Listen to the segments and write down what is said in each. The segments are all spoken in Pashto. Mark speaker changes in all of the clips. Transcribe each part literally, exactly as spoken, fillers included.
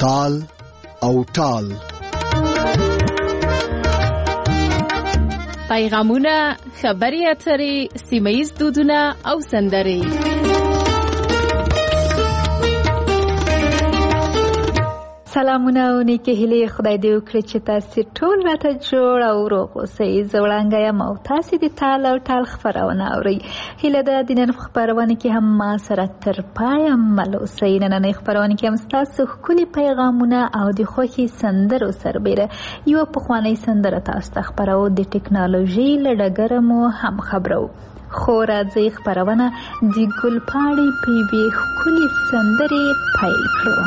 Speaker 1: تال او ټال.
Speaker 2: پیغامونه، خبري اترې، سیمه‌ییز دودونه او سندرې.
Speaker 3: سلامونه او نیکې هیلې خدای دې وکړي چې تاسو ټول راته جوړ او روغ اوسئ. زه وړانګه یم او تاسې د تال او ټال خپرونه اورئ. هیله ده د نن خپرونه کې هم ما سره تر پایه مل اوسئ. نننۍ خپرونه کې هم ستاسو ښکلي پیغامونه او د خوښې سندرو سربیره یوه پخوانۍ سندره تاسو ته خپرو. د ټکنالوژۍ له ډګره مو هم خبرو. خو راځئ خپرونه د ګلپاڼې په یوې ښکلې سندرې پیل کړو.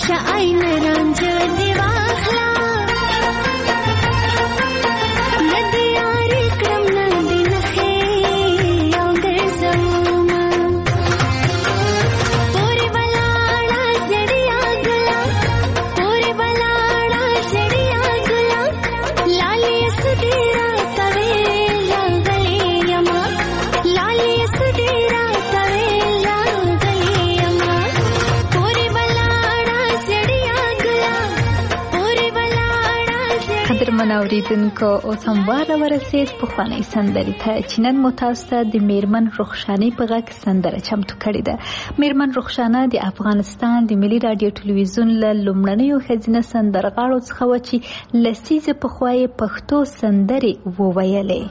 Speaker 4: راشه عین رنج دی واخلا ندی یاری کړم ندی نخې یو ګرځوما پوری بلاړه زړیا ګلا پوری بلاړه زړیا ګلا لالی سدیرا کوي لاغلی یما لالی سدیرا کوي لاغلی یما پوری بلاړه زړیا ګلا پوری بلاړه
Speaker 3: قدرمن اوریدونکو اوس هم واره ورسید پخوانۍ سندرې ته چې نن مو تاسو ته د میرمن رخشانې په غږ سندره چمتو کړې ده. میرمن رخشانه د افغانستان د ملي راډیو ټلویزیون له لومړنیو ښځینه سندرغاړو څخه وه چې لسیزې پخوا یې پښتو سندرې وویلې.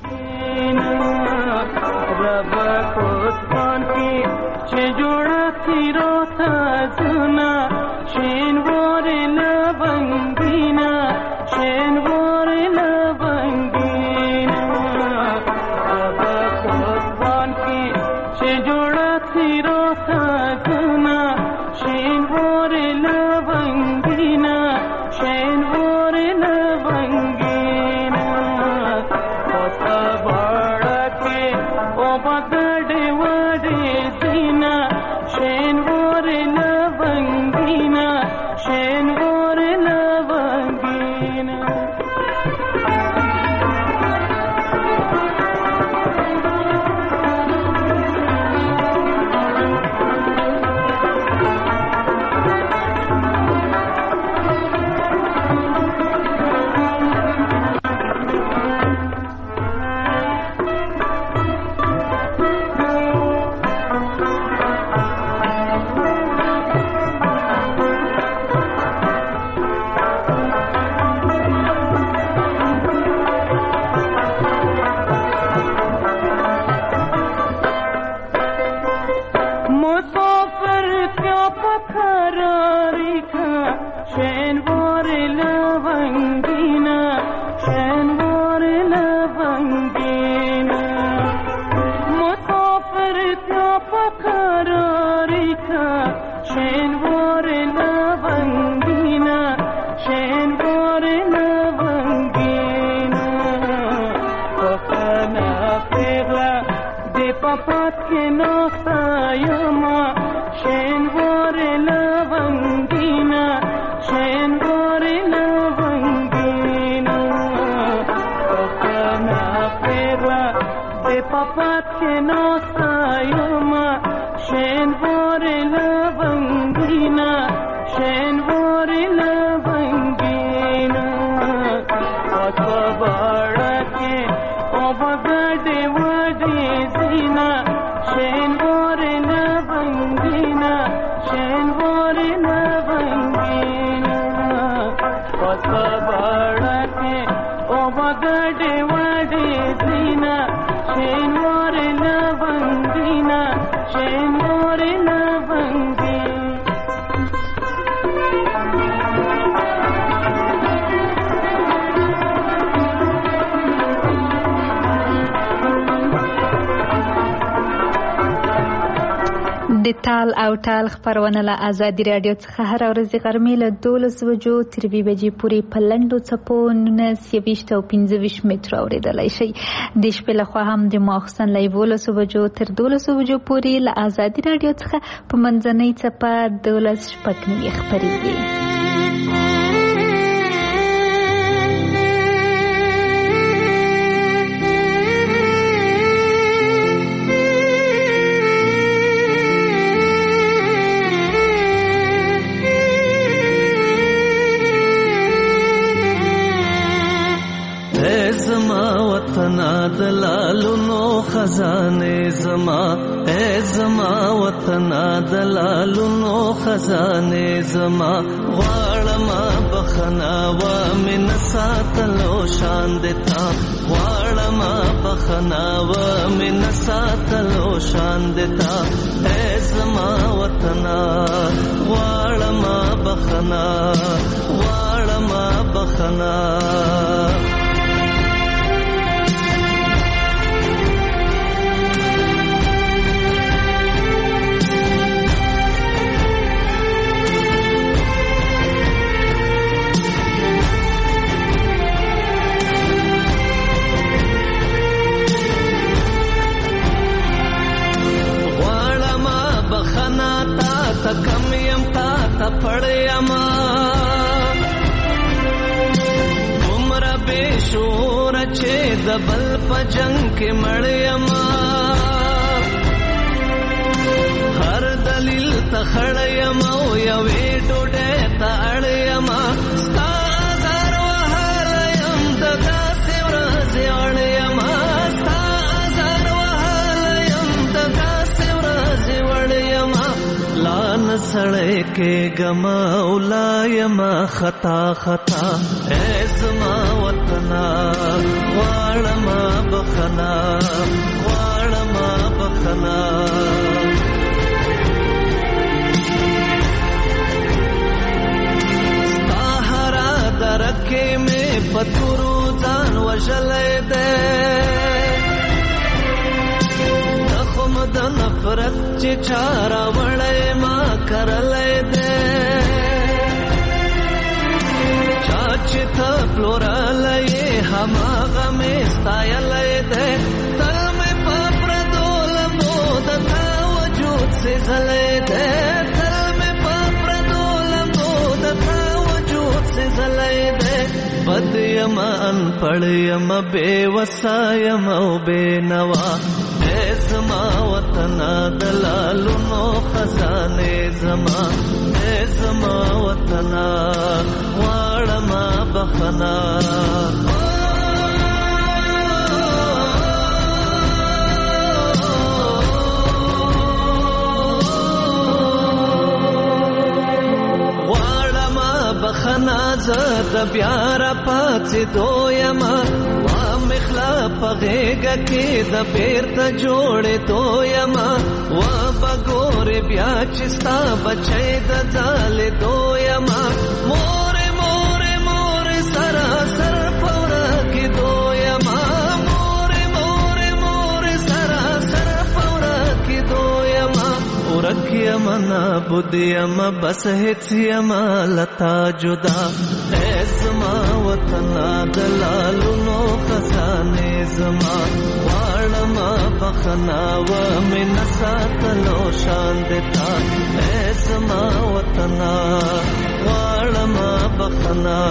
Speaker 3: د تال او ټال خپرونه له ازادي راډیو څخه هر ورځ غرمې له دولس بجو تر یوې بجې پورې په لنډو څپو نولس یویشت او پنځه ویشت متره اورېدلی شئ. د شپې لخوا هم د ماخوستن له یولسو بجو تر دولسو بجو پورې له ازادي راډیو څخه په منځنۍ څپه دولس شپږ نوي خپرېږي.
Speaker 5: دلالونو خزانه زما اے زما وطن دلالونو خزانه زما غواړم بخنا و من ساتلو شان دتا غواړم بخنا و من ساتلو شان دتا اے زما وطن غواړم بخنا غواړم بخنا تا کم یم تا تا پړیم عمره بے شور چې د بل په جنگ کې مړیم هر دلیل ته خړیم او یوې ډوډۍ ته اړیم ستا زار وهایم د داسې ورځې اړیم ستا زار وهایم د داسې ورځې وړیم لا نه سړی کېږم او لا یم خطا خطا ای زما وطنا غواړم بخنا غواړم بخنا درکې مې پتورو ځان وژلی دی تخم د نفرت چې چا راوړی ما کرلی دی چا چې ته پلورلی یې هماغه مې ستایلی دی تل مې په پردو لمبو د تا وجود سېزلی دی تل مې په پردو لمبو د تا زلای دے بد یم ان پڑ یم بے وسا یم او بے نوا اے زما وطنا دلالو نو خزانے زما اے زما وطنا واړم بخنا بخنا زد بیارا پاتې دویما وا مخلا پغېګه کې د بیرته جوړې دویما وا بګورې بیا چې ستا بچی د ځالې دویما مورې مورې مورې سراسر پوره کې دویما مورې مورې مورې سراسر پوره کې دویما ورک یم نابود یم بس هیڅ یم لتا جدا اے زما وطنا دلالو نو خزانې زما غواړم بخنا ومې نه ساتلو شان دتا اے زما وطنا غواړم بخنا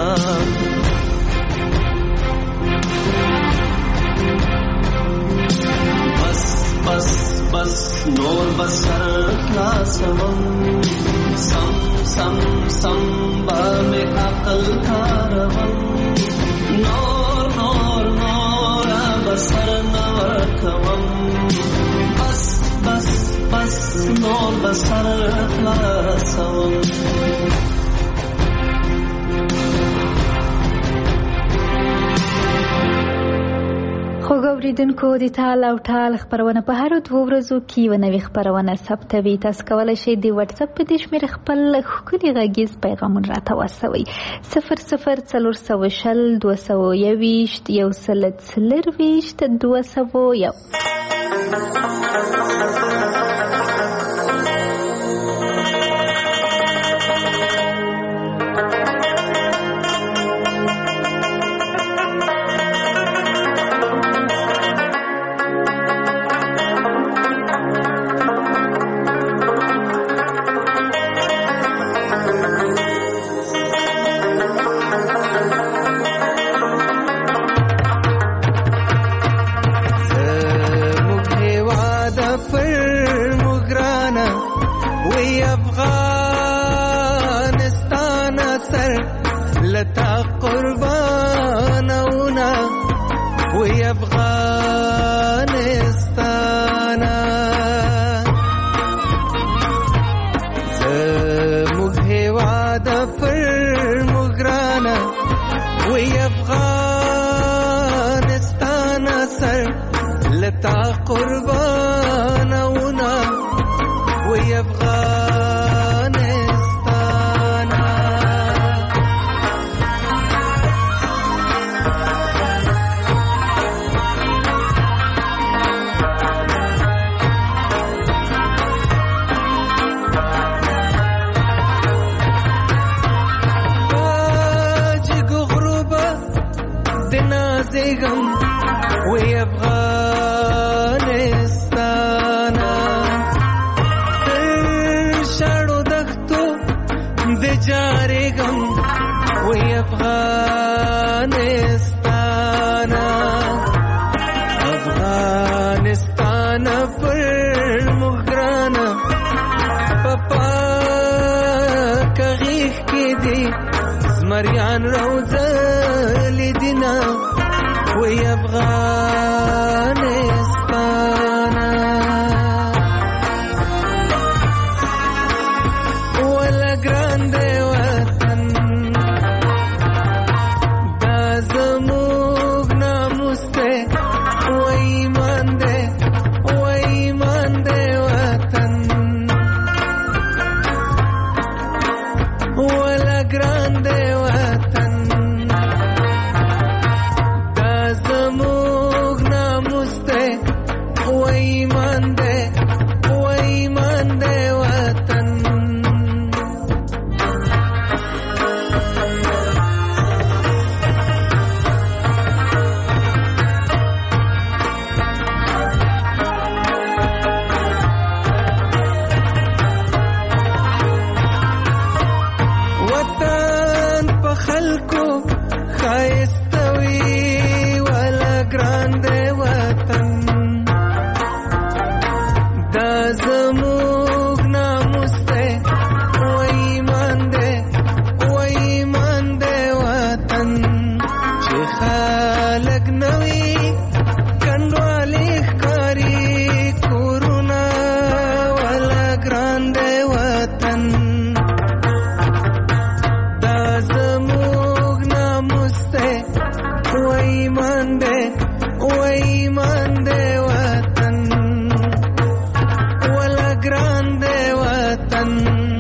Speaker 5: بس بس بس نور بسر خلاصوم سم سم سم با میں عقل کاروم نور نور نور بسر نور کوم بس بس بس نور بسر خلاصوم
Speaker 3: خوږ اورېدونکو د تال او ټال خپرونه په هرو دوو ورځو کې یوه نوې خپرونه ثبتوي. تاسو کولی شئ د وټساپ په دې شمېره خپل ښکلي غږیز پیغامونه راته واستوئ. صفر صفر څلور سوه شل دوه سوه یوویشت یو سل څلرویشت دوه سوه یو.
Speaker 5: جارېږم وای افغانستان افغانستان پر موږ ګرانه په پاکه غېږ کې دي زمریان روزلي دینه وای افغانستان ولا ګران دی وطن دا زموږ ناموس دی وای ایمان دی وای ایمان دی وطن ولا ګران دی وطن دا زموږ ناموس دی وای ایمان دی وای ایمان دی وطن وطن په خلکو ښایسته وي ولا ګران دی وطن دا زموږ ناموس دی وای ایمان دی وای ایمان دی وطن چې خلک نه وي کنډوالې ښکاري کورونه ولا ګران دی وطن دا زموږ ناموس دی وای ایمان دی وای ایمان دی وطن ولا ګران دی وطن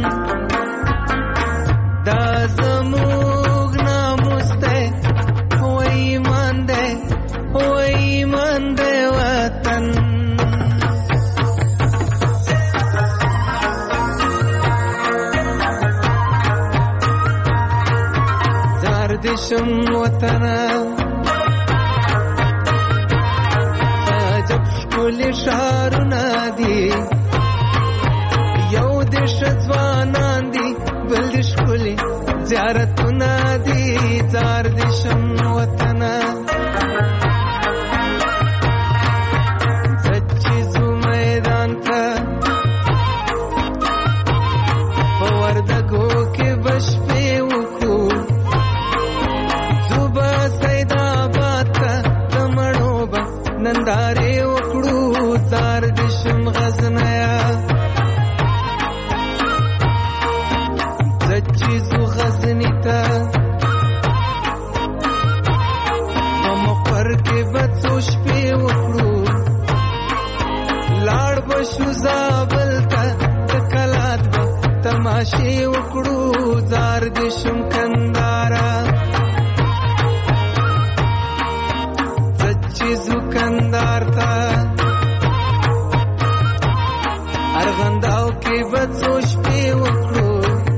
Speaker 5: دا زموږ ناموس دی وای ایمان دی وای ایمان دی وطن زار دې شم وطنه عجب ښکلي ښارونه دي یو دې ښه ځوانان دي بل دې ښکلي زیارتونه دي زار دې شم وطنه زه چې ځو میدان ته په وردګو کې به شپې وکړو ځو به سیدآباد ته د مڼو به نندارې وکړو زار دې شم غزنیه زه چې ځو غزني ته په مقر کې به څو شپې وکړو لاړ به شو زابل ته د کلات به تماشې وکړو زار دې شم کندهاره زه چې ځو کندهار ته ارغنداو کې به څو شپې وکړو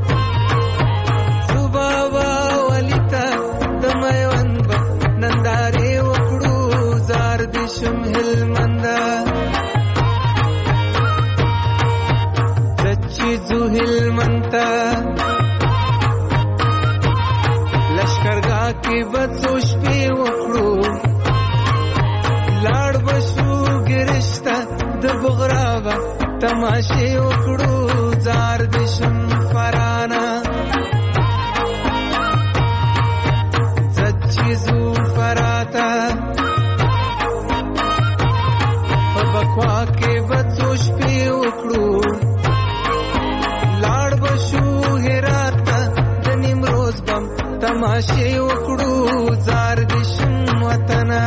Speaker 5: ځو بابا ولي ته د میوند به نندارې وکړو زار دې شم هلمنده زه چې ځو هلمند ته لشکرګاه کې به څو شپې وکړو لاړ به شو ګرش ته د بغرا به تماشې وکړو زار دې شم فرانه زه چې ځو فراه ته په بکوا کې به څو شپې وکړو لاړ به شو هرات ته د نیمروز بم تماشې وکړو زار دې شم وطنه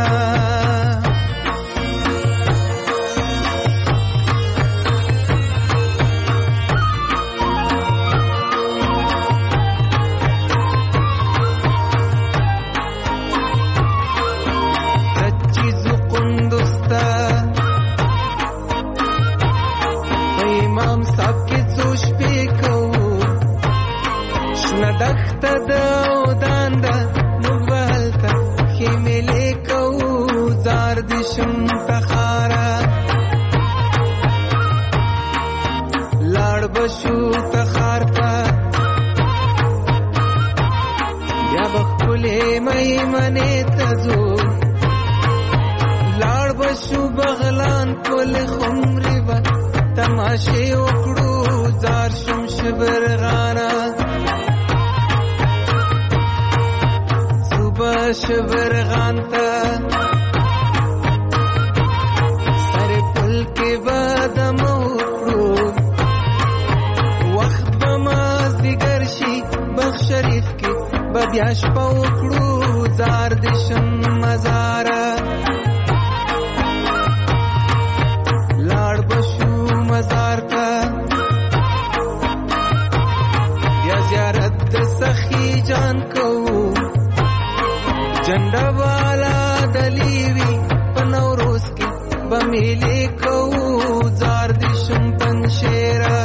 Speaker 5: دښته د اودان ده موږ به هلته خیمې کوو زار دې شم تخاره لاړ به شو تخار ته ټولې میمنې ته ځو لاړ بشو بغلان کل خمرې به تماشې وکړو زار شم شبرغانا صبح شبرغان ته سر پل کې به دم وکړو وخت به مازدیګر شي بخ شریف کې به بیا شپه وکړو زار د شم مزاره لاړ بشو مزار ته بیا زیارت د سخی جان کوو جنډه والا دلیوی په نوروز کې به میلې کوو زار د شم پنشیره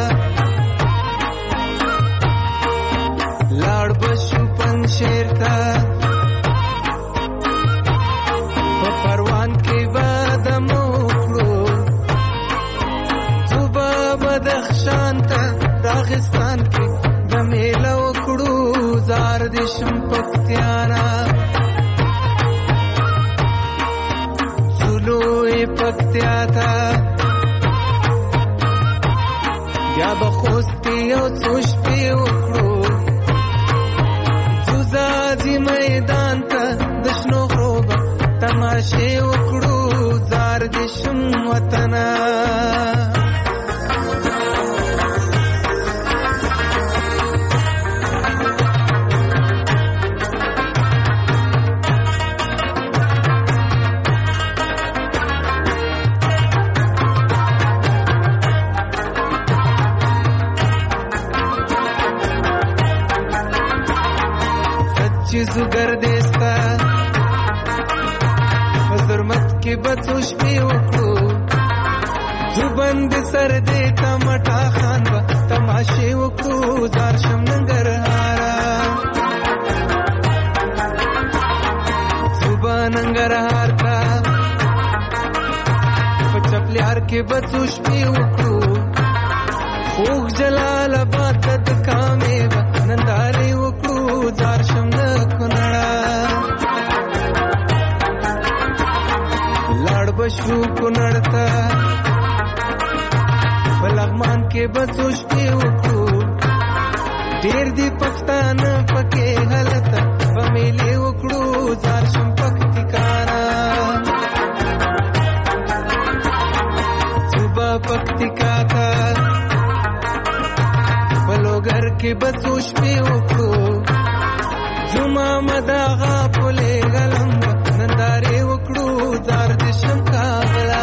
Speaker 5: لاړ بشو پنشیر ته په پروان کې به دم وکړو ځو به بدخشان ته راغستان کې به میله وکړو زار د شم پکتیانا زلوی پکتیا ته بیا به خوست کې یو څو شپې وکړو ځو ځاځي میدان ته د شنو غرو به تماشې وکړو زار د شم وطنه چیزو گردستا حضرمت کی بچو شپی وکړو زبند سر دې تمټا خان با تماشې وکړو زار شم ننګرهارا صبح ننګرهار کا پچپلیار کې بچو شپی وکړو خوږ جلال آباد د کامې با نندارې وکړو زار شم د کونړه لاړ بشو کونړ ته په لغمان کې به څو شپې وکړو ډېر دي پښتانه پکې هلته به میلې وکړو زار شم پکتیکانا صبح پکتیکا ته په لوګر کې به څو شپې وکړو جمعه مداغه پولې غلم نندارې وکړو زار د شم کابلا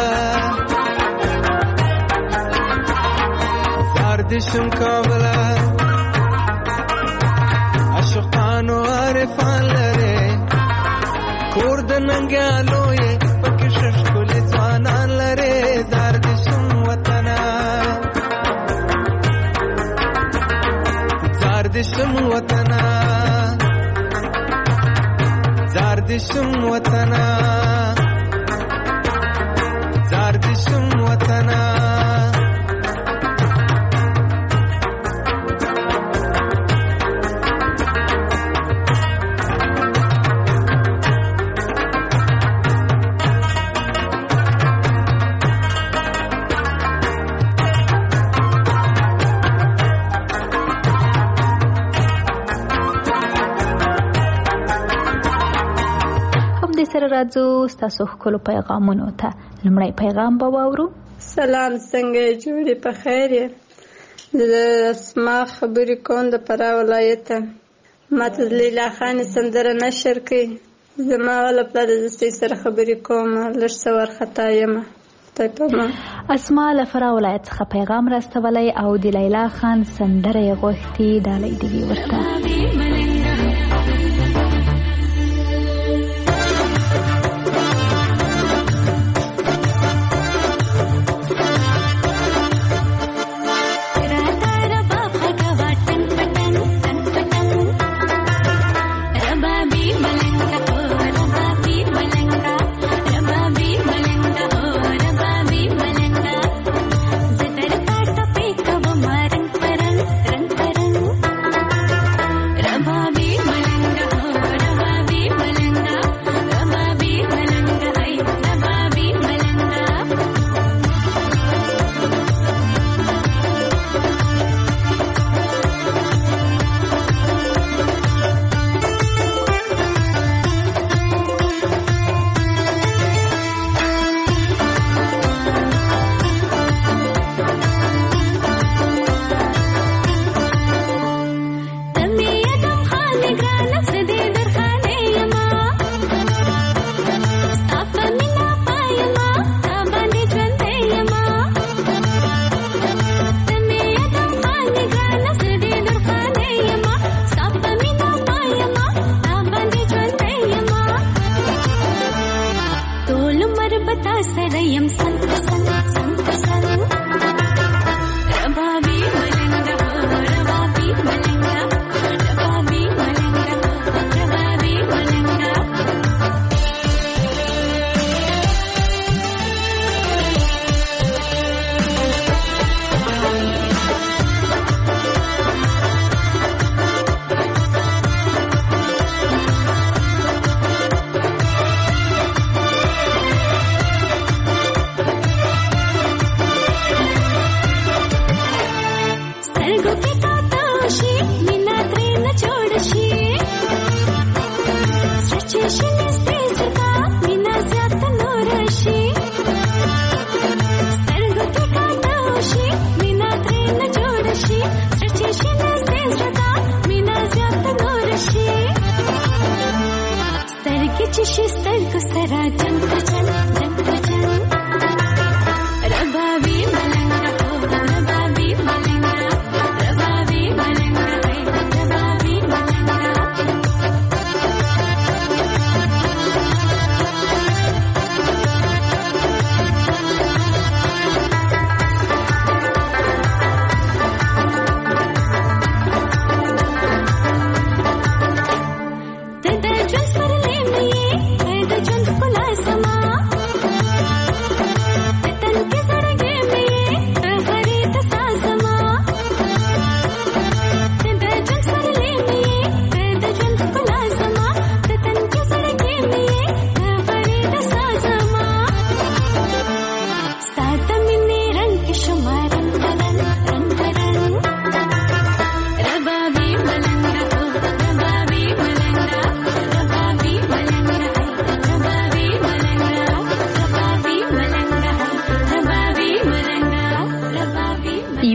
Speaker 5: زار د شم کابلا عاشقانو عارفان لري کور د ننګیالو یې پکې ښکلي ځوانان لري زار د شم وطنه زار د شم وطنه زار د شم وطنه زار د شم وطنه
Speaker 3: سره راځو ستاسو ښکلو پیغامونو ته. لومړی پیغام به واورو.
Speaker 6: سلام، څنګه یې؟ جوړې په خیر یې؟ زه اسما خبرې کوم د فراه ولایته. ما ته د لیلا خانې سندره نشر کړئ. زما غله پلاره زه ستاسو سره خبرې کوم، لږ څه وارخطا یم. خدای په امان.
Speaker 3: اسما له فراه ولایت څخه پیغام راستولی او د لیلا خان سندره یې غوښتي. ډالۍ دې وي ورته.
Speaker 4: रंग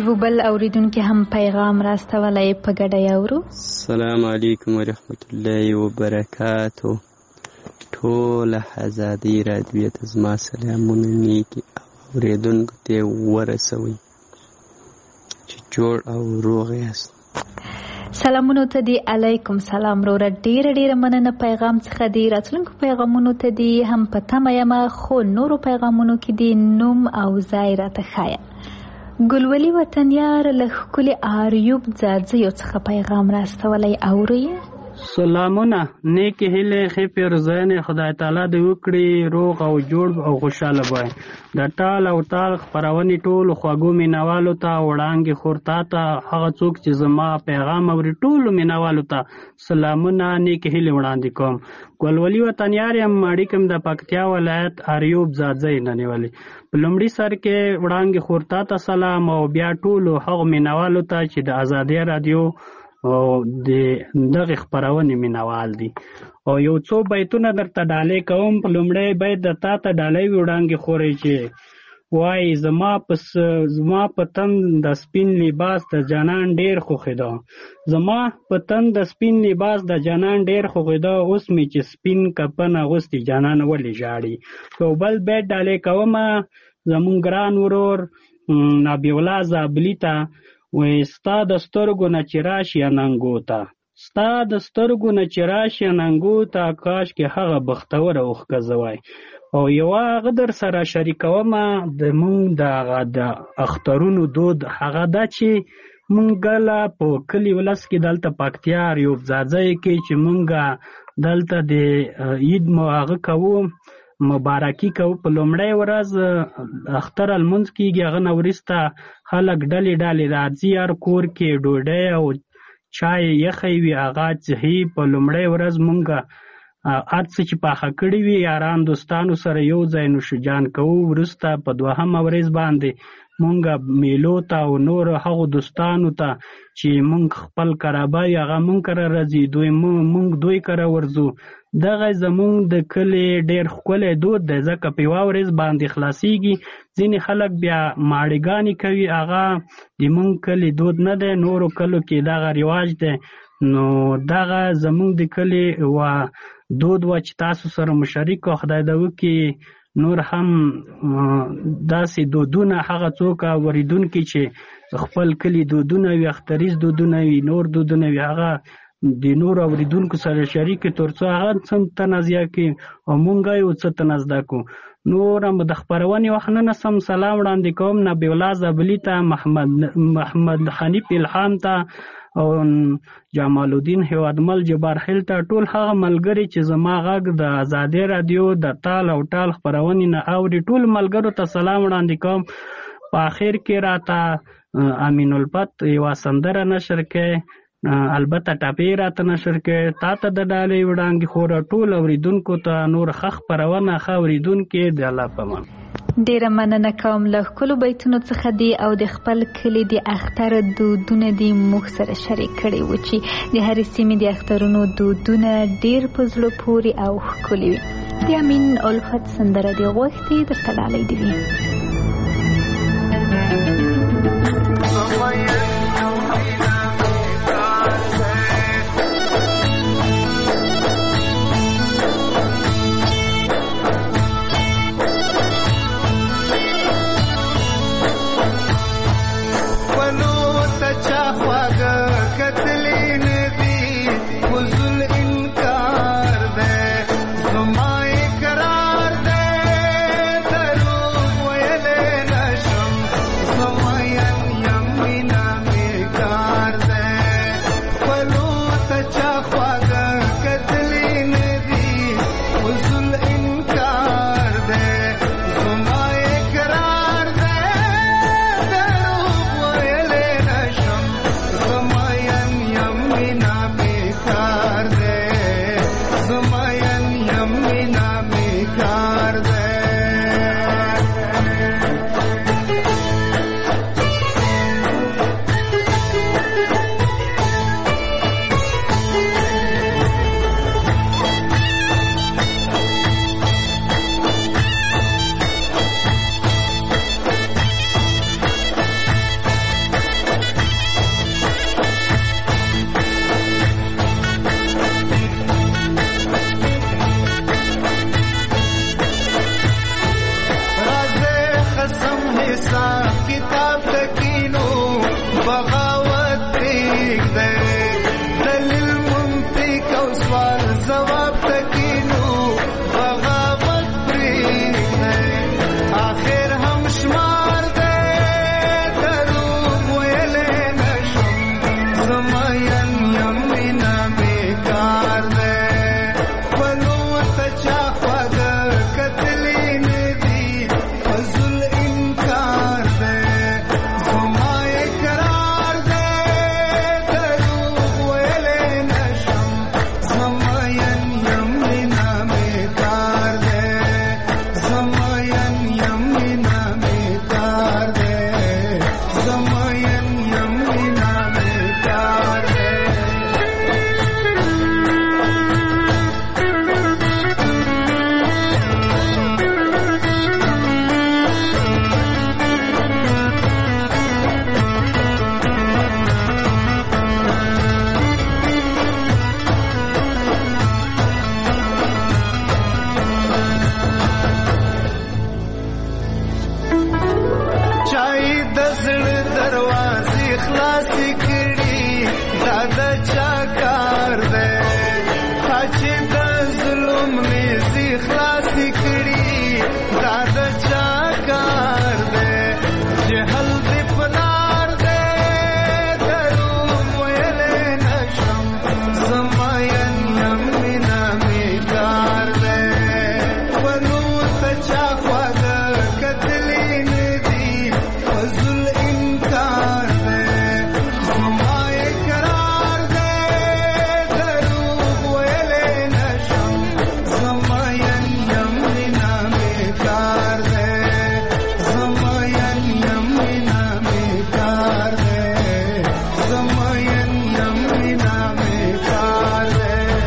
Speaker 3: یو بل اوریدونکي هم پیغام راستولی په ګډه یې اورو.
Speaker 7: السلام علیکم ورحمت الله وبرکاتو. ټول آزادۍ راډیو ته زما سلامونه نیکي اوریدونکو ته ورسوئ چې جوړ او روغ یاست.
Speaker 3: سلامونو ته دی. علیکم سلام وروره. ډیره ډیره مننه پیغام څخه دی. راتلونکو پیغامونو ته دی هم په تمه یم، خو نورو پیغامونو کې دی نوم او ځای راته ښایه. ګلولي وطنیار له ښکلي آریوب ځاځیو څخه پیغام راستولی اورئ.
Speaker 8: سلامونه، نیکې هیلې ښې پیرزوینې خدای تعالی دې وکړي روغ او جوړ او خوشحاله وای. د ټال او تال خپرونې ټولو خوږو مینوالو ته وړانګې خور تا ته هغه څوک چې زما پیغام اوري ټولو مینوالو ته سلامونه نیکې هیلې وړاندې کوم. ګلولي وطنیار یم، اړیکه م د پکتیا ولایت آریوب ځاځی نه نیولې. په لومړي سر کې وړانګې خور تا ته سلام او بیا ټولو هغو مینوالو ته چې د ازادۍ راډیو او د دغه خپرونې مینوال دي. او یو څو بیتونه درته ډالۍ کوم. په لومړی بیت د تا ته ډالۍ وي وړانګې خورې چې وایي زما په زما په تن د سپین لباس د جانان ډېر خوښېده، زما په تن د سپین لباس د جانان ډېر خوښېده، اوس مې چې سپین کفن اغوستي جانان ولې ژاړي. یو بل بیت ډالۍ کومه زمونږ ګران ورور نبی الله زابلي ته وایي ستا د سترګو نه چې راشي اننګو ته، ستا د سترګو نه چې راشي اننګو ته، کاشکې هغه بختوره اوښکه وای. او یوه هغه در سره شریکومه د مونږ د د اخترونو دود هغه ده چې مونږ کله په کلي ولس کې دلته پکتیا آریوب ځاځی کې چې مونږ دلته د عید مو هغه کوو مبارکي کوو. په لومړی ورځ اختر لمونځ کېږي، هغه نه وروسته خلک ډلې ډلې راځي، هر کور کې ډوډۍ او چای یخی وي هغه څښي. په لومړی ورځ مونږ هر څه چې پاخه کړي وي یاران دوستانو سره یو ځای نوشجان کوو. وروسته په دوهمه ورځ باندې مونږ میلو ته او نور هغو دوستانو ته چې مونږ خپل کرابه وي هغه مونږ کره راځي، دوی مونږ دوی کره ورځو. دغه زمونږ د کلي ډېر ښکلی دود دی، ځکه په یوه ورځ باندې خلاصیږي. ځینې خلک بیا ماړېګانې کوي، هغه د مونږ کلي دود نه دی، نورو کلو کې دغه رواج دی. نو دغه زمونږ د کلي و دود و چې تاسو سره مشارک و. خدای دې وکړي نور هم داسې دودونه هغه څوک اورېدونکي چې خپل کلي دودونه وي، اختریز دودونه وي، نور دودونه وي، هغه د نور اوریدونکو سره شریک تر څو هغه څه تنازعه کوي او مونږ یو څه تنازده کو. نور هم د خپرونې وخت نه نسم سلام وړاندې کوم نبی الله زابلي ته، محمد محمد حنیف الهام ته او جمال الدین هیوادمل جبار خیل ته، ټول هغه ملګري چې زما غږ د ازادۍ راډیو د تال او ټال خپرونې نه اوري، ټول ملګرو ته سلام وړاندې کوم. په آخر کې راته امین الفت یوه سندره نشر کړې، البته ټاپې راته نشر کړې. تا ته د ډالۍ وړانګې خوره ټول اوریدونکو ته نور ښه خپرونه ښه اوریدونکي د الله په امان.
Speaker 3: ډیره مننه کوم. له ښکلو بیتونو څخه دی او د خپل کلي د اختر دودونه دی موږ سره شریک کړي و چې د هرې سیمې د اخترونو دودونه ډیر په زړه پورې او ښکلي وي. د امین الفت سندره دی غوښتې درته ډالۍ دی وي.
Speaker 5: Well بغاوت پرېږدی دلیل منطق او سوال ځواب تکینو بغاوت پرېږدی آخر هم شمار دی دروغ ویلی نشم زما یم یم مینا بیکار دی پلو ته چا خواږه کتلی نه دي فضل انکار دی زما اقرار دی دروغ ویلی نشم زما یم یم مینا بیکار دی زما یم یم مینا بیکار دی زما یم یم مینا بیکار دی چای د زړه دروازې خلاصې کړي دا د چا کار دی تا چې د ظلم نیزې خلاصې کړي دا د چا کار دی جهل دې په لار دی دروغ ویلی نشم زما یم یم مینا بیکار دی پلو ته چا خواږه کتلی نه دي فضل انکار دی زما اقرار دی دروغ ویلی نشم زما یم یم مینا بیکار دی زما یم یم مینا بیکار دی زما یم یم مینا بیکار دی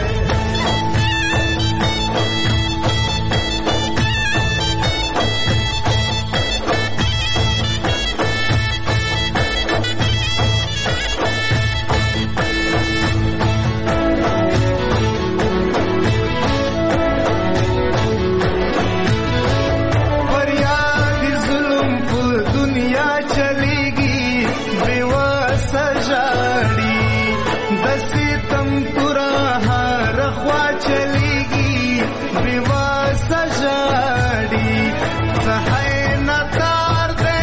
Speaker 5: فریاد ظلم په دنیا چلیږي بېوسه ژاړي د ستم توره هر خوا چلیږي بېوسه ژاړي څه نتار دی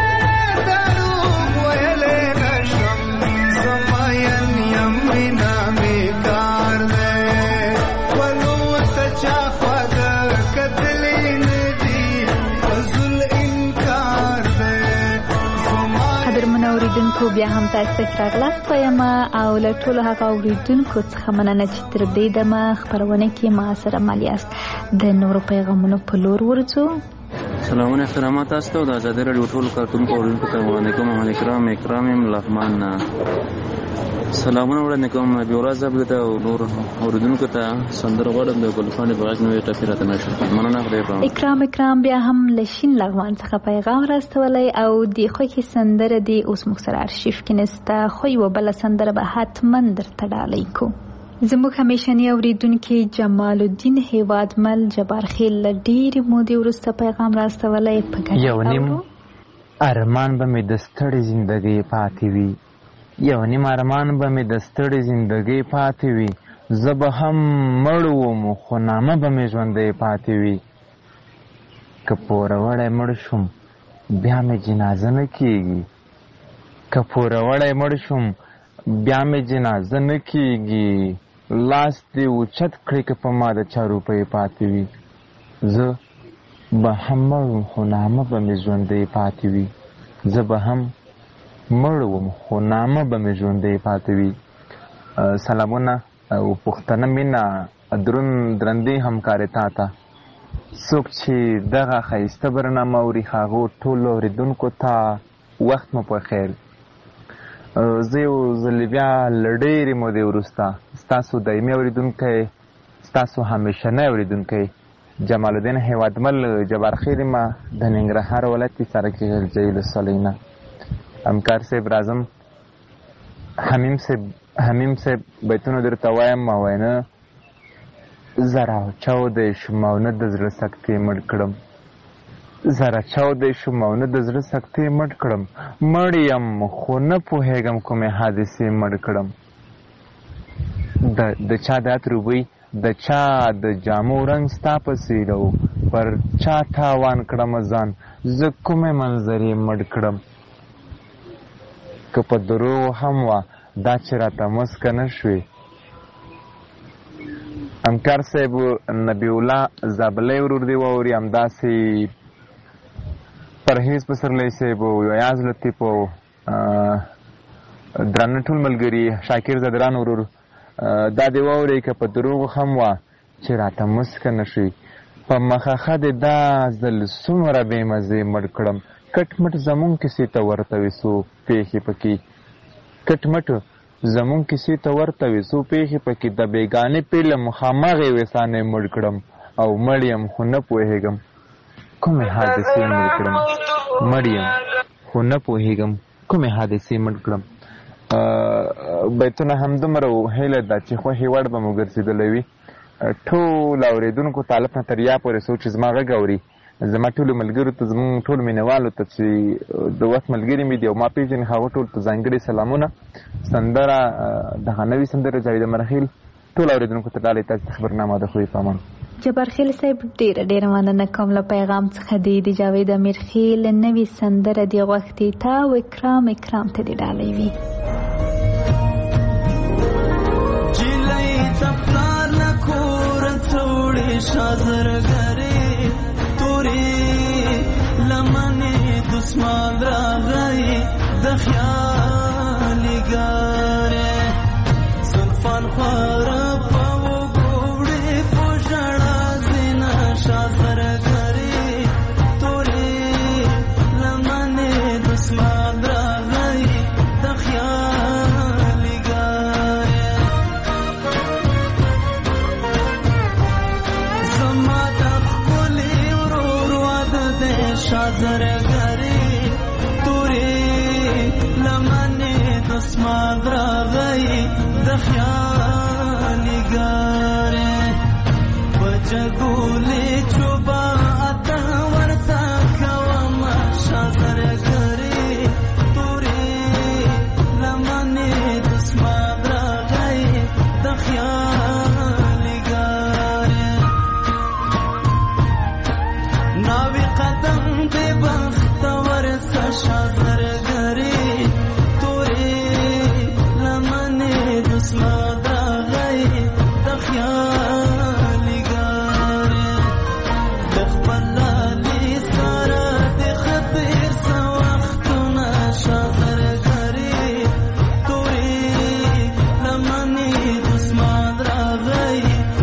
Speaker 5: دروغ ویلی نشم زما یم یم مینا بیکار دی پلو ته چا خواږه کتلی نه دي فضل انکار دی زما
Speaker 3: قدرمنو اوریدونکو بیا هم تاسو ته راغلاست وایم او له ټولو هغه اوریدونکو څخه مننه چې تر دې دمه خپرونه کې ما سره مل یاست د نورو پیغامونو په لور ورځو.
Speaker 9: سلامونه احترامات تاسو ته د ازادي راډیو ټولو کارکونکو اوریدونکو ته وړاندې کوم محمد اکرام اکرام یم له لغمان نه. سلامونه وړاندې کوم بیورا صاحب ته او نور اوریدونکو ته سندره غواړم د ګلخانې په غږ نوې ټپې راته نشو مننه خدای په
Speaker 3: اکرام اکرام بیا هم له شین لغمان څخه پیغام راستولی او د خوښې سندره دی اوس موږ سره ارشیف کې نسته خو یوه بله سندره به حتما درته ډالۍ کو. زموږ همیشني اوریدونکي جمال الدین هیوادمل جبارخیل له ډېرې مودې وروسته پیغام راستولی په ګډه
Speaker 10: یو نیم ارمان به مې د ستړې زندګۍ پاتې وي یو نیم ارمان به مې د ستړې زندګۍ پاتې وي زه به هم مړ وم خو نامه به مې ژوندی پاتې وي که پوروړی مړ شوم بیا مې جنازه نه کېږي که پوروړی مړ شوم بیا مې جنازه نه کېږي لاس دې اوچت کړې که په ما د چا روپۍ پاتې وي زه به هم مړ وم خو نامه به مې ژوندی پاتې وي زه به هم مړ وم خو نامه به مې ژوندی پاتې وي. سلامونه او پښتنه مینه دروند درندې همکارې تا ته څوک چې دغه ښایسته برنامه اوري هغو ټولو اورېدونکو ته وخت مو په خیر. زه یو ځلې بیا له ډېرې مودې وروسته ستاسو دایمي اورېدونکی ستاسو همیشنی اورېدونکی جمال الدین هیوادمل جبارخیل یم د ننګرهار ولایت سرکې غلجۍ ولسوالۍ نه. همکار صاحب راځم حمیم صاحب حمیم صاحب بیتونه درته وایم او وینه زه راوچاودی شوم او نه د زړه سکتې مړ کړم زره چاودی شوم او نه د زړه سختې مړ کړم مړ یم خو نه پوهېږم کومې حادثې مړ کړم د چا د عطر بوی د چا د جامو رنګ ستا په څېر او پر چا تاوان کړم ځان زه کومې منظرې مړ کړم که په دروغو هم وه دا چې راته مسکه نه شوې همکار صاحب نبی الله زابلی ورور دی واوري همداسې پرهیز پسرلی صاحب او یاز لطیف او درانه ټول ملګري شاکر زدران ورور دا دې واورئ که په دروغو هم وه چې راته مسکه نه شوې په مخه دې دا ځل څومره بې مزې مړ کړم کټ مټ زمونږ کیسې ته ورته وې څو پېښې پکې کټ مټ زمونږ کیسې ته ورته وې څو پېښې پکې د بېګانې پیلم هماغې ویسانې مړ کړم او مړ یم خو نه پوهېږم کومې حادثې مړ کړم مړ یم خو نه پوهېږم کومې حادثې مړ کړم بیتونه همدومره هیله ده چې خوښې وړ به مو ګرځېدلی وي ټول اورېدونکو طالب نه تر یا پورې څوک چې زما غږ اوري زما ټولو ملګرو ته زموږ ټولو مینهوالو ته چې د وخت ملګري مې دي او ما پېژني هغه ټولو ته ځانګړي سلامونه سندره دغه نوې سندره جاوید مرخیل ټول اورېدونکو ته ډالۍ تاسو ته خبرنامه د خوی په امان
Speaker 3: جبارخیل صاحب ډېره ډېره مننه کوم له پیغام څخه دی د جاوید امیرخیل نوې سندره دې غوښتې تا او اکرام اکرام ته دې ډالۍ وي
Speaker 5: شازرگری توری لمنی دسمان راغی دخیالی گاره زلفان خوارا پاو گوڑی پوشڑا زینا شازرگری توری لمنی دسمان راغی دخیالی گاره شازرگری توری لمنی دسمان راغی دخیالی گاره بجگولی چوبا اتا ورطا کوما شازرگری توری لمنی دسمان راغی دخیالی گاره ناوی قدم دے بختور سا شازرگری توری لمنی دسمان راغی دخیالی گاری دخبلالی سارا دے خطیر سا وقتنا شازرگری توری لمنی دسمان راغی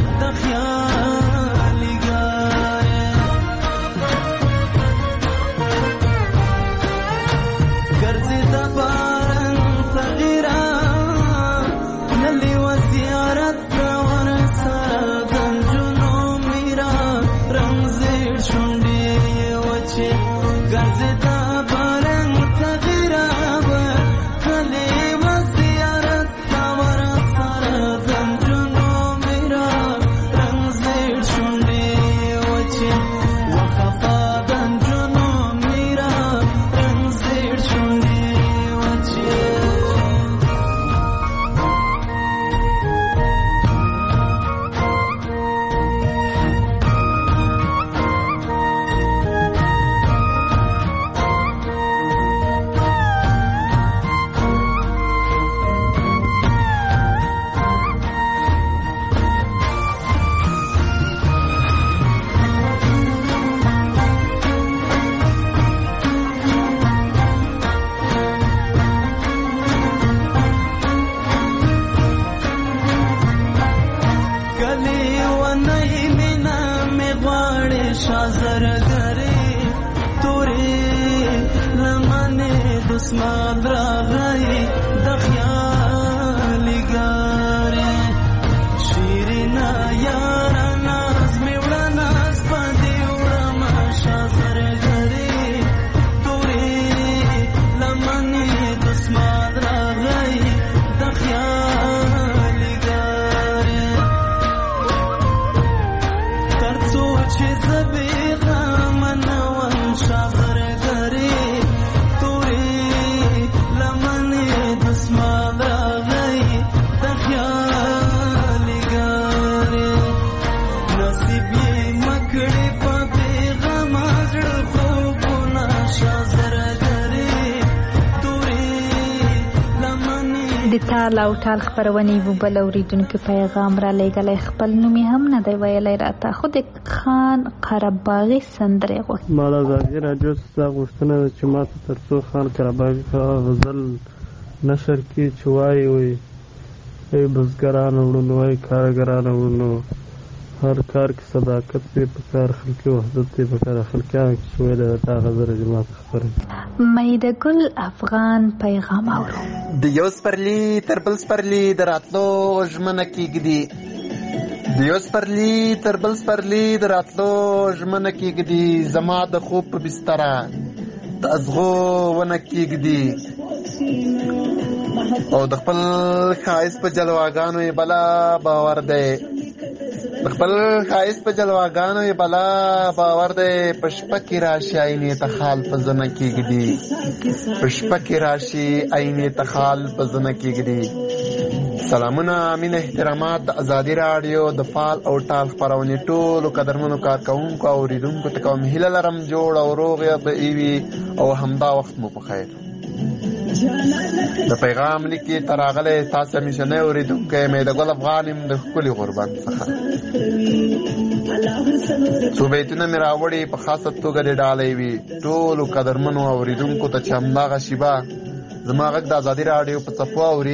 Speaker 5: دخیالی گاری گرزی دبارن تغیرا نلی و زیارت دور سردن جنو میرا رمزیر شنڈی وچه گرزی دبارن تغیرا نلی و زیارت دور سردن جنو میرا رمزیر شنڈی وچه وخفادن جنو میرا رمزیر شنڈی وچه گلی و نئی مینا میں غواړې شازرګری توری لمنې دسمان راغی دخیالی گاری شیرینا یارا ناز می وړه ناز باندې وړم شازرګری توری لمنې دسمان راغی دخیالی گاری ترڅو چې زبې غمنوم
Speaker 3: د تال او ټال خپرونې یو بل اورېدونکي پیغام را لېږلی، خپل نوم یې هم نه دی ویلی راته، خو د خان قرهباغي سندرې غوښتي.
Speaker 8: ما د ازادي راډیو څخه غوښتنه ده چې ما ته تر څو خان قرهباغي غزل نشر کړي چې وایي وایي ای بزګرانو وړونو، ای کارګرانو وړونو، هر کار کې صداقت دی پکار، خلقي وحدت دی پکار، خلقیانو کې چې ویلی ده دا غزل جماعت خبره.
Speaker 3: میده ګل افغان پیغام اورو.
Speaker 11: د یو سپرلي تر بل سپرلي د راتلو ژمنه کېږدي، د یو سپرلي تر بل سپرلي د راتلو ژمنه کېږدي، زما د خوب په بستره د ازغو ونه کېږدي، او د خپل ښایست په جلواګانو یې بلا باور دی، د خپل ښایست په جلواګانو یې بلا باور دی، په شپه کې راشي عینې ته خال په زنه کېږدي، په شپه کې راشي عینې ته خال په زنه کېږدي. سلامونه، مینه، احترامات د ازادي راډیو د فال او ټال خپرونې ټولو قدرمنو کارکوونکو او اورېدونکو ته کوم هیله لرم جوړ او روغ به وي او همدا وخت مو په خیر. د پیغام لیکي ته راغلی تاسو همیشنی اورېدونکی میده ګل افغان یم د ښکلي غوربند څخه. څو بیتونه مې راوړي په خاصه توګه دې ډالۍ وي ټولو قدرمنو اورېدونکو ته چې همدغه شیبه زما غږ د ازادي راډیو په څپو اوري.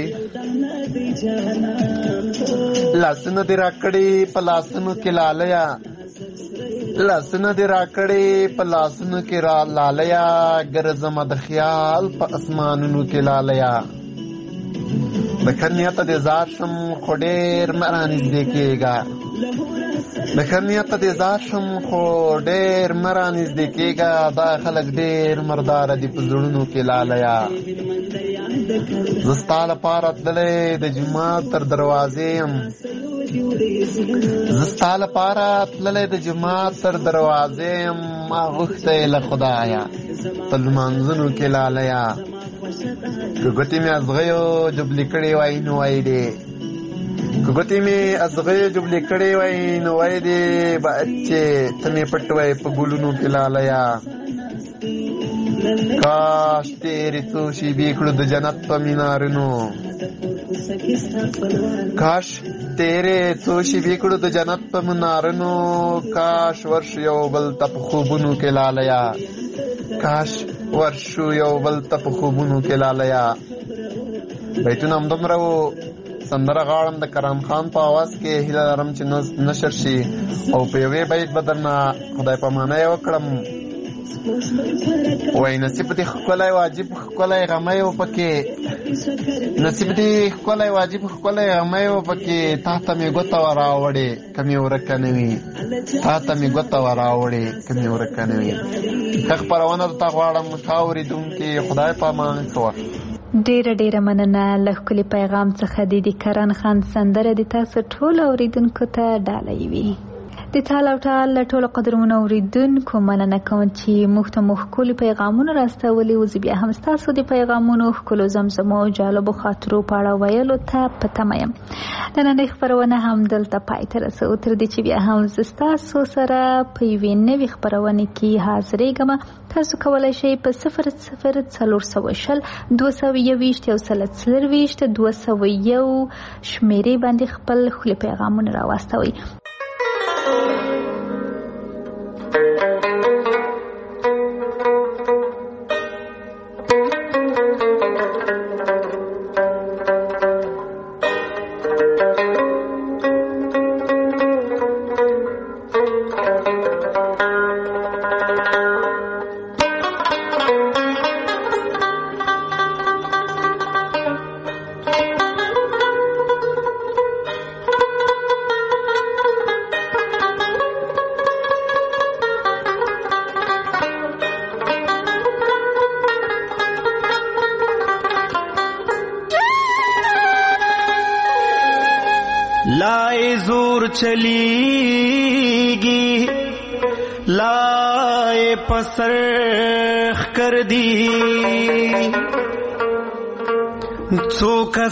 Speaker 11: لاسونه دې راکړي په لاسونو کې لالیا، لاسونه دې راکړي په لاسونو کې را لالیا، ګرځمه د خیال په اسمانونو کې لالیا. د ښه نیته دې زار شم خو ډېر مه رانږدې کېږه، د ښه نیته دې زار شم خو ډېر مه رانږدې کېږه، دا خلک ډېر مرداره دي په زړونو کې لالیا. زه ستا لپاره تللی د جومات تر دروازې یم، زه ستا لپاره تللی د جومات تر دروازې یم، ما غوښتی له خدایه په لمانځنو کې لالیا. که ګوتې مې ازغیو جبلې کړې وای نو وای دې، که ګوتې مې ازغیو جبلې کړې وای نو وای دې، باید چې ته مې پټ وای په ګلونو کې لالیا. کاش تیرې څو شیبې کړو د جنت په مینارونو، کاش تیرې څو شیبې کړو د جنت په منارونو، کاش ورشو یو بل ته په خوبونو کې لالیا، کاش ورشو یو بل ته په خوبونو کې لالیا. بیتونه همدومره وو. سندره غاړم د کرام خان په آواز کې، هیله لرم چې نشر شي او په یوې بیت به درنه خدای پامانۍ وکړم. وای نصیب دې ښکلی واجب ښکلی غمی و پکې، نصیب دې ښکلی واجب ښکلی غمی و پکې، تا ته مې ګوته وراوړې که مې ورکه نه وي، تا ته مې ګوته وراوړې که مې ورکه نه وي. ښه خپرونه درته غواړم ښه اورېدونکي، خدای په امان. ښه وخت.
Speaker 3: ډیره ډیره مننه له ښکلي پیغام څخه. د دې کرن خان سندره د تاسو ټولو اورېدونکو ته ډالۍ وي. د تال او ټال له ټولو قدرمنو اورېدونکو مننه کوم چې موږ ته مو ښکلي پیغامونه راستولي وو. زه بیا هم ستاسو د پیغامونو ښکلو زمزمو او جالبو خاطرو په اړه ویلو ته په تمه یم. نننۍ خپرونه هم دلته پای ته رسوو، تر دې چې بیا هم زه ستاسو سره په یوې نوې خپرونې کې حاضرېږم. تاسو کولی شئ په صفر صفر څلور سوه شل دوه سوه یوویشت یو سل څلرویشت دوه سوه یو شمېرې باندې خپل ښکلي پیغامونه راواستوئ.
Speaker 5: لائے زور چلیگی لائے پسرخ کر دی څو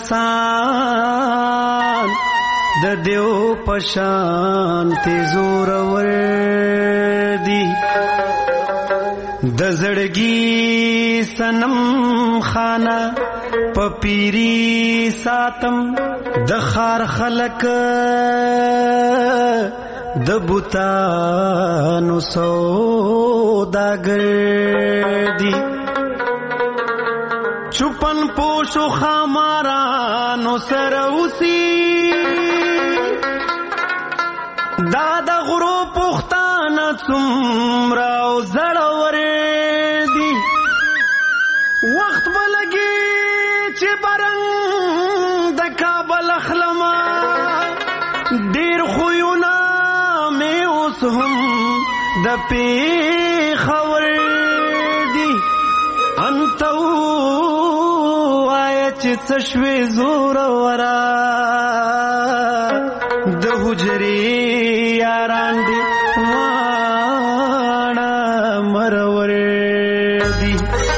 Speaker 5: کسان د دیو پشان تی زور ور دی د زړګي سنم خانه پپیری ساتم د خار خلق د بوتانو سوداګر دی چوپن پوشو خامارانو سره اوسي دا د غرو پختانه څومره او زړور دي وخت به لګي چې برنګ د کابل اخلمه ډېر خویونه مې اوس هم د پېښور دي انته ووایه چې څه شوې زوروره د حجرې یاران دي واړه مرور دي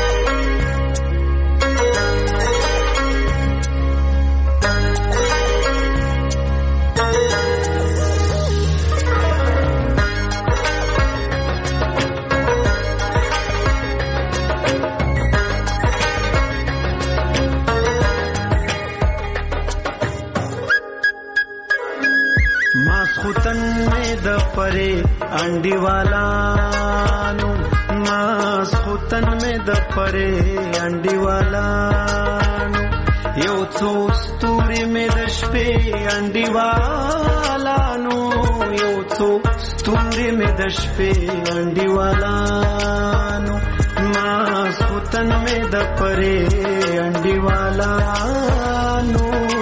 Speaker 5: ماسخوتن میں د پرے انڈی والانو ماسخوتن میں د پرے انڈی والانو یو څو ستوري میں د شپې انڈی والانو یو څو ستوري میں د شپې انڈی والانو ماسخوتن میں د پرے انڈی والانو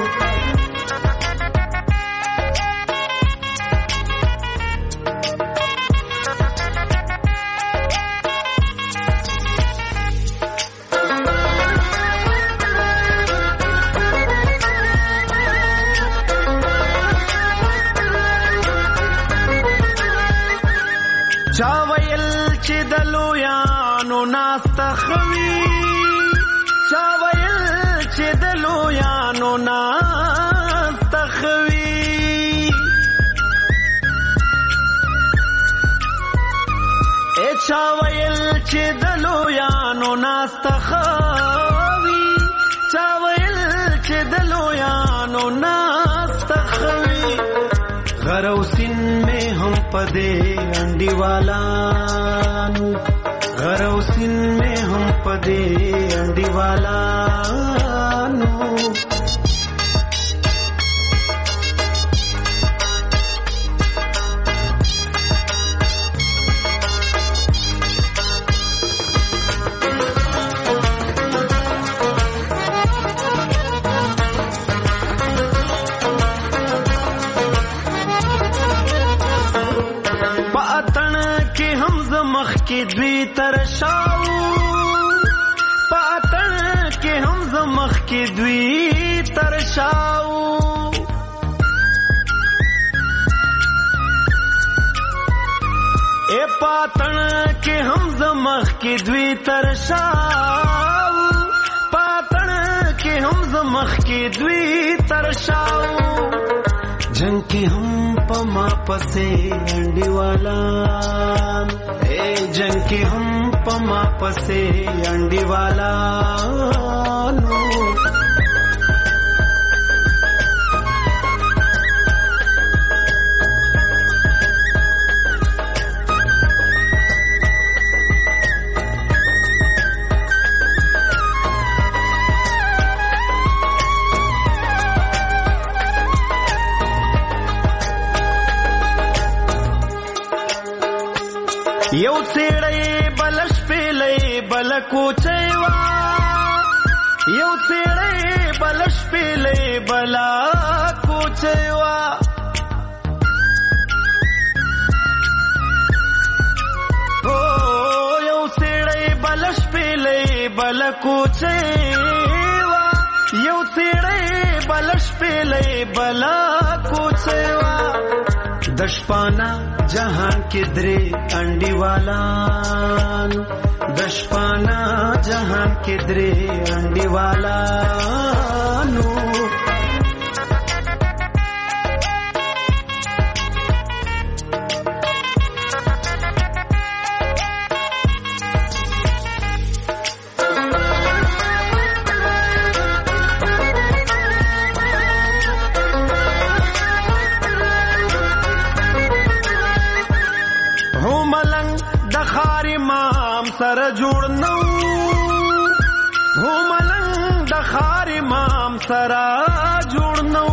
Speaker 5: چا ویل چې د لویانو ناسته خوي چا ویل چې د لویانو ناسته خوي ای چا ویل چې د لویانو ناسته خوي چا ویل چې د لویانو ناسته خوي غروسین میں ہم پدے انڈی والانو غروسین میں ہم پدے انڈی والانو کی دوی ترشاو پاتن کې هم زمخ کی دوی ترشاو اے پاتن کې هم زمخ کی دوی ترشاو پاتن کې هم زمخ کی دوی ترشاو جنگ کی ہم پما پسے انڈی والا اے جنگ کی ہم پما پسے انڈی والا نو یو سیړی بلش پیلې بل کوچېوا یو سیړی بلش پیلې بل کوچېوا او یو سیړی بلش پیلې بل کوچېوا یو سیړی بلش پیلې بل کوچېوا دشپانا جہان کے درے انڈی والان دشپانا جہان کے درے انڈی والانو سره جوړ نو هو ملنګ د خار امام سره جوړ نو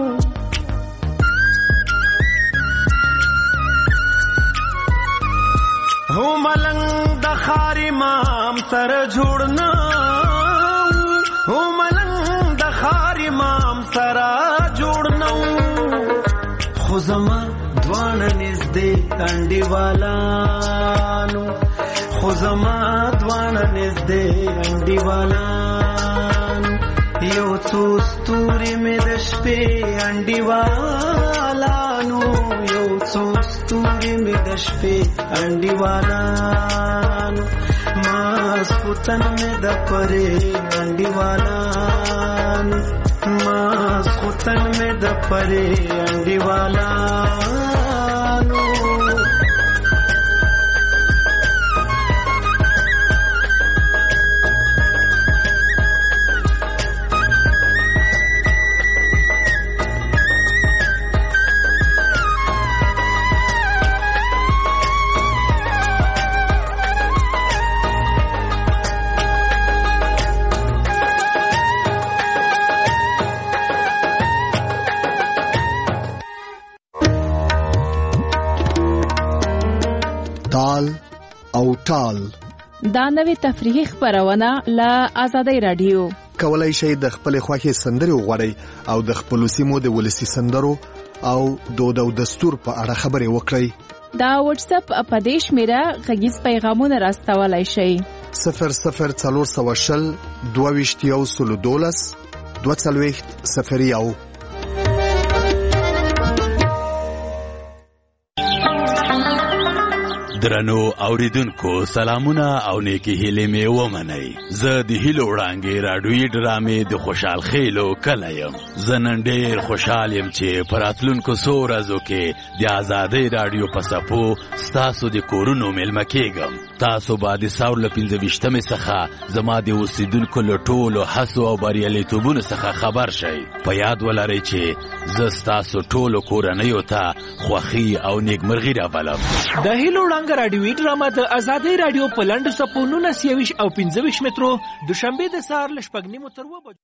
Speaker 5: هو ملنګ د خار امام سره جوړ نو هو ملنګ د خار امام سره جوړ نو خو زما دوانه نږدې انډیوالانو خو زما دوانه نږدې انډیوالانو یو څو ستوري مې د شپې انډیوالانو یو څو ستوري مې د شپې انډیوالانو ماسخوتن مې د پرې انډیوالانو ماسخوتن مې د پرې انډیوالانو
Speaker 1: تال او ټال
Speaker 2: دا نوې تفریحي خبرونه له آزادۍ رادیو.
Speaker 1: کولای شئ د خپل خوښي سندرې وغواړئ او د خپل سیمو د ولسی سندرو او دود او دستور په اړه خبرې وکړئ.
Speaker 2: دا واتس اپ اپدیش میرا غږیز پیغامونه راستولای شئ.
Speaker 1: صفر صفر څلور سوه شل دوه ویشت یو سلو دولس دوه څلوېښت صفر یو.
Speaker 12: درنو اوریدونکو سلامونه او نیکی هیلې مې ومنئ. زه د هیلو وړانګې راډیویي ډرامې د خوشحال خیلو کلی یم. زه نن ډېر خوشحال یم چې په راتلونکو څو ورځو کې د ازادۍ راډیو په څپو ستاسو د کورونو میلمه کېږم. تاسو به د ساور له پنځه ویشتمې څخه زما د اوسېدونکو له ټولو هڅو او بریالیتوبونو څخه خبر شئ. په یاد ولرئ چې زه ستاسو ټولو کورنیو ته خوښي او نیکمرغي راولم.
Speaker 13: د هیلو وړانګه راډیویي ډرامه د ازادۍ راډیو په لنډو څپو نولس یویشت او پنځه ویشت مترو دوشنبې د سهار له شپږ نیمو تر اوه بجو